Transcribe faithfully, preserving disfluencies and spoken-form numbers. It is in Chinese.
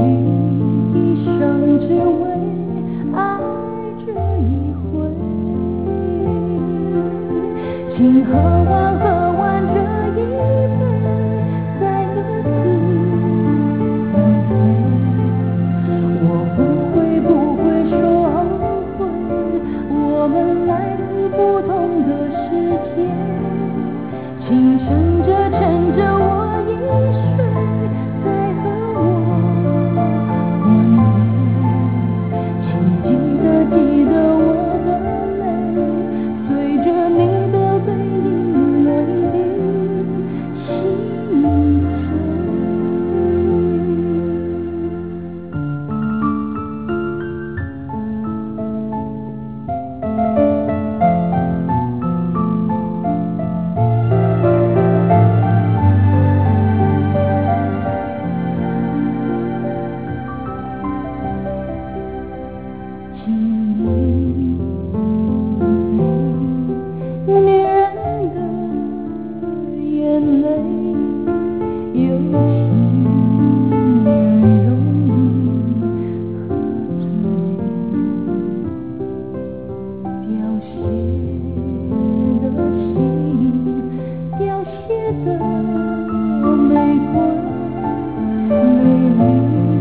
一生只为爱这一回，请喝完喝完这一杯，再各自纷飞。我不会不会说后悔，我们来自不同的世界，请趁着趁着我一睡，再和我吻别，请记得记得我的泪，随着你的背影泪滴心碎。请你女人的眼泪，有些人容易喝醉，凋谢的心，凋谢的玫瑰，美丽